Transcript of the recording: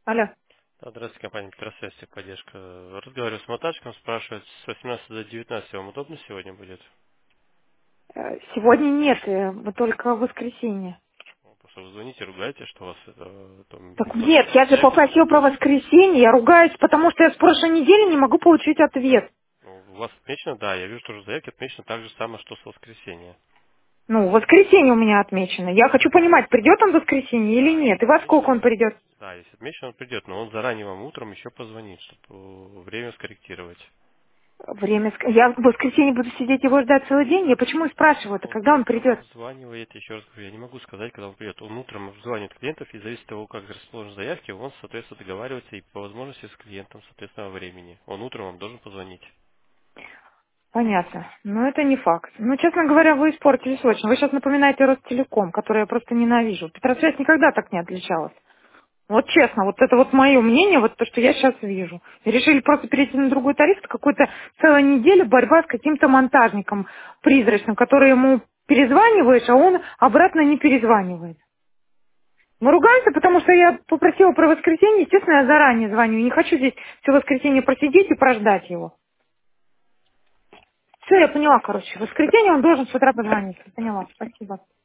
Алло. Да, здравствуйте, компания Петросвязь, поддержка. Разговариваю с мотачком, спрашивает, с 18 до 19 вам удобно сегодня будет? Сегодня нет, вот только в воскресенье. Ну, просто вы звоните, ругаете, что у вас там Так сложно нет, я же заявки попросила про подать. воскресенье, я ругаюсь, потому что я с прошлой недели не могу получить ответ. Ну, у вас отмечено, да, я вижу, что в заявке отмечено так же самое, что с воскресенья. Ну, воскресенье у меня отмечено. Я хочу понимать, придет он в воскресенье или Да, нет, и если во сколько он отмечено, придет. да, если отмечено, он придет, но он заранее вам утром еще позвонит, чтобы время скорректировать. Я в воскресенье буду сидеть его ждать целый день. Я почему и спрашиваю-то, Он когда он утром придет? обзванивает, еще раз говорю, я не могу сказать, когда он придет. Он утром обзванивает клиентов, и зависит от того, как расположены заявки, он, соответственно, договаривается и по возможности с клиентом, соответственно, во времени. Он утром вам должен позвонить. Понятно. Но это не факт. Ну, честно говоря, вы испортились очень. Вы сейчас напоминаете Ростелеком, который я просто ненавижу. Петросвязь никогда так не отличалась. Вот честно, вот это вот мое мнение, вот то, что я сейчас вижу. И решили просто перейти на другой тариф, это какой-то целая неделя борьба с каким-то монтажником призрачным, который ему перезваниваешь, а он обратно не перезванивает. Мы ругаемся, потому что я попросила про воскресенье, естественно, я заранее звоню. Не хочу здесь все воскресенье просидеть и прождать его. Все, я поняла, короче. В воскресенье он должен с утра позвонить. Поняла, спасибо.